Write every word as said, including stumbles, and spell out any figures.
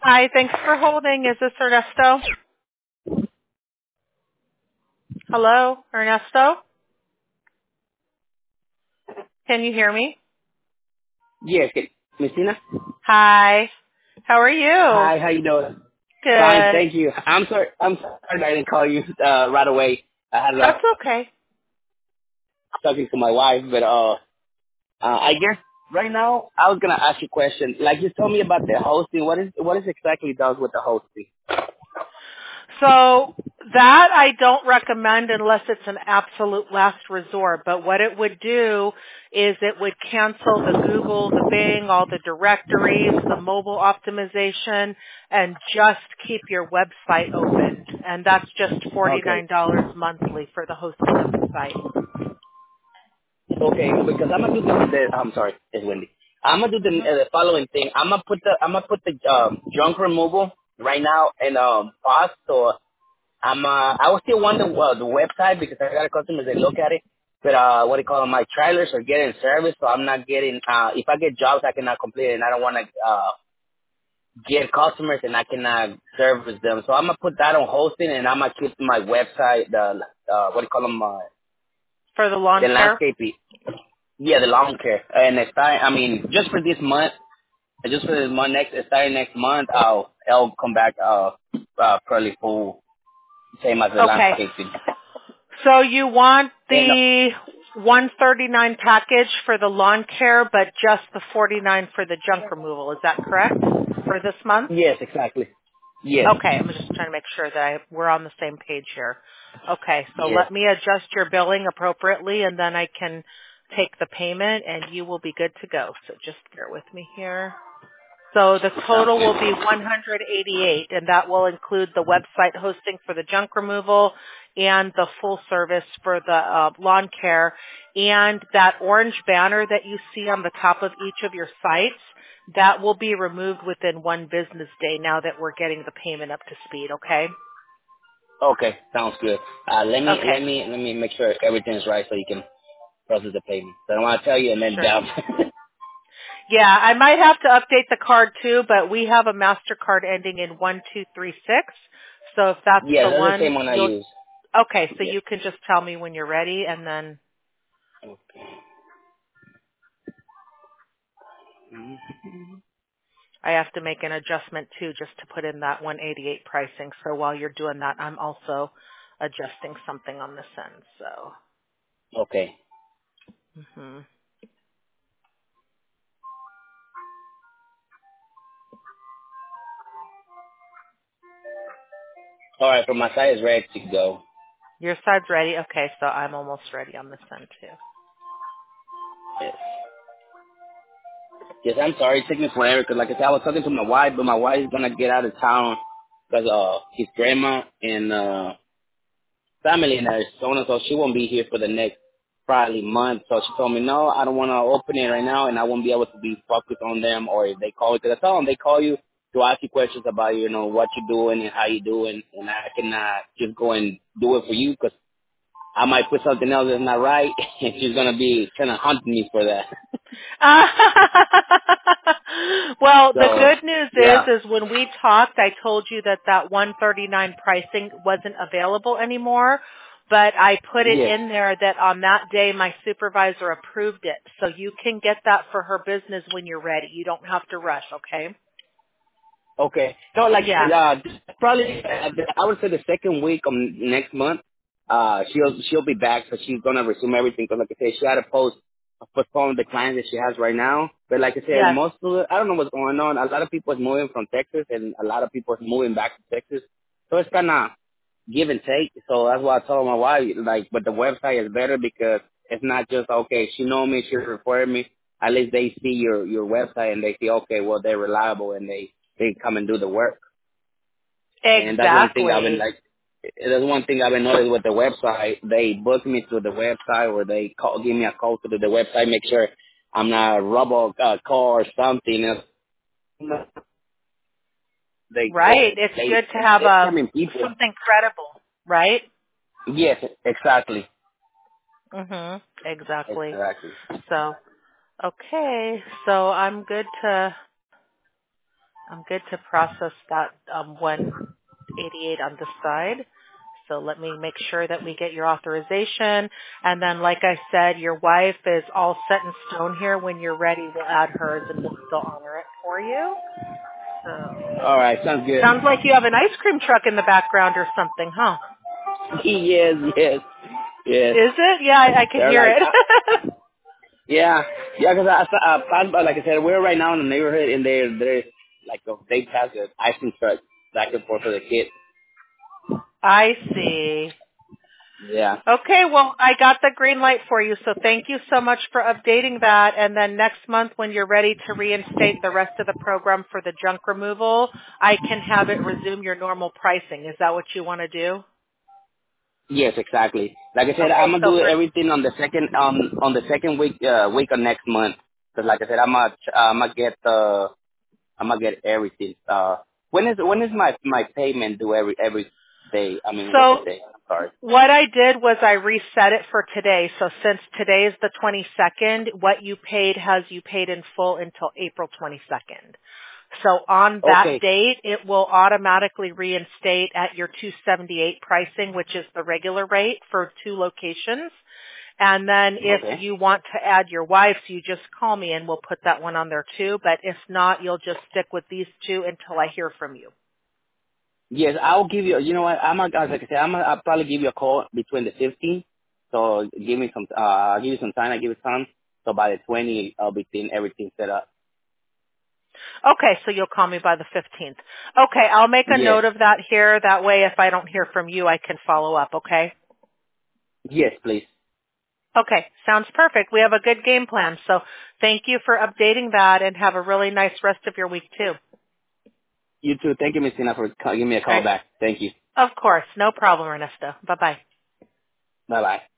Hi, thanks for holding. Is this Ernesto? Hello, Ernesto? Can you hear me? Yes, okay. Messina? Hi. How are you? Hi, how you doing? Fine, Good. thank you. I'm sorry, I'm sorry I didn't call you uh, right away. I had uh, That's okay. talking to my wife, but uh, uh, I guess right now I was gonna ask you a question. Like you told me about the hosting. What is what is exactly it does with the hosting? So that I don't recommend unless it's an absolute last resort. But what it would do is it would cancel the Google, the Bing, all the directories, the mobile optimization, and just keep your website open. And that's just Okay, forty-nine dollars monthly for the hosting of the site. okay, because I'm gonna do the. the I'm sorry, it's windy. I'm gonna do the, hmm uh, the following thing. I'm gonna put the I'm gonna put the um, junk removal right now in um pause. So I'm uh, I will still want the uh, the website because I got a customers that look at it. But uh, what do you call them? My trailers are getting service, so I'm not getting. Uh, if I get jobs, I cannot complete it, and I don't want to uh get customers and I cannot service them. So I'm gonna put that on hosting, and I'm gonna keep my website the uh, what do you call them? Uh, For the lawn the care? landscaping. Yeah, the lawn care. And next time, I mean, just for this month, just for this month, next starting next month, I'll I'll come back uh, uh probably full same as the Okay. landscaping. So you want And uh, the one thirty-nine package for the lawn care, but just the forty-nine for the junk removal. Is that correct for this month? yes, exactly. Yes. Okay, I'm just trying to make sure that I, we're on the same page here. Okay, so Yes. let me adjust your billing appropriately, and then I can take the payment, and you will be good to go. So just bear with me here. So the Sounds total will be good. one hundred eighty-eight, and that will include the website hosting for the junk removal and the full service for the uh, lawn care. And that orange banner that you see on the top of each of your sites, that will be removed within one business day now that we're getting the payment up to speed, okay? Okay, sounds good. Uh, let me let Okay, me let me make sure everything's right so you can process the payment. So I don't want to tell you and then sure. down. Yeah, I might have to update the card too, but we have a MasterCard ending in one two three six. So if that's Yeah, the that's the one, same one I you'll use. Okay, so Yes. you can just tell me when you're ready, and then I have to make an adjustment too, just to put in that one eighty-eight pricing. So while you're doing that, I'm also adjusting something on this end. So, Okay. hmm All right, for my site is ready to go. your side's ready. Okay, so I'm almost ready on this end too. Yes. Yes, I'm sorry. It took me forever because, like I said, I was talking to my wife, but my wife is gonna get out of town because uh, his grandma and uh, family in Arizona, so she won't be here for the next probably month. So she told me, no, I don't want to open it right now, and I won't be able to be focused on them. Or if they call you, because I told them they call you to ask you questions about, you know, what you're doing and how you doing, and I cannot just go and do it for you because I might put something else that's not right, and she's gonna be kind of hunting me for that. Well, the So good news is, yeah, is when we talked, I told you that that one thirty-nine pricing wasn't available anymore, but I put it yes. in there that on that day my supervisor approved it. So you can get that for her business when you're ready. You don't have to rush, okay? Okay. So like Yeah. uh probably uh, I would say the second week of next month, uh she'll she'll be back, so she's gonna resume everything. Because like I said, she had to post postpone the clients that she has right now. But like I said, Yes. most of it, I don't know what's going on. A lot of people is moving from Texas, and a lot of people is moving back to Texas. So it's kind of give and take. So that's why I told my wife, like, but the website is better because it's not just okay. She know me, she referred me. At least they see your your website and they see okay, well they're reliable and they they come and do the work. And that's one thing I've been Exactly. like. That's one thing I've been noticing with the website. They book me through the website, or they call, give me a call through the website, make sure I'm not a robot uh, call or something. Else. They Right. It's they good to have they a scamming people. something credible, right? Yes, exactly, Mhm. Exactly. exactly. So, okay. So I'm good to I'm good to process that um, one eighty-eight on this side. So let me make sure that we get your authorization. And then, like I said, your wife is all set in stone here. When you're ready, we'll add hers and we'll still honor it for you. So All right, sounds good. sounds like you have an ice cream truck in the background or something, huh? yes, yes, yes. Is it? Yeah, I, I can They're hear like, it. uh, yeah, yeah, because I, I, I thought about, like I said, we're right now in the neighborhood, and they're, they're like, a, they pass the ice cream truck back and forth for the kids. I see. Yeah. Okay, well, I got the green light for you, so thank you so much for updating that. And then next month when you're ready to reinstate the rest of the program for the junk removal, I can have it resume your normal pricing. Is that what you want to do? Yes, exactly. Like I said, Okay, I'm gonna so do for everything on the second um on the second week uh, week of next month. Cause like I said, I'm gonna I'm gonna get uh I'm gonna get everything. Uh, when is when is my my payment due every every day? I mean, what's the so day? I'm sorry. what I did was I reset it for today. So since today is the twenty-second, what you paid has you paid in full until April twenty-second. So on that Okay. date, it will automatically reinstate at your two seventy-eight pricing, which is the regular rate for two locations. And then if Okay. you want to add your wife's, you just call me and we'll put that one on there too. But if not, you'll just stick with these two until I hear from you. Yes, I'll give you. You know what? I'm gonna, like I said, I'm gonna, I'll probably give you a call between the fifteenth. So give me some. Uh, I'll give you some time. I give you time. So by the twentieth, I'll be seeing everything set up. Okay, so you'll call me by the fifteenth. Okay, I'll make a Yes. note of that here. That way if I don't hear from you, I can follow up, okay? Yes, please. Okay, sounds perfect. We have a good game plan. So thank you for updating that and have a really nice rest of your week too. You too. Thank you, Miss Tina, for call, giving me a All call right. back. Thank you. Of course. No problem, Ernesto. Bye-bye. Bye bye.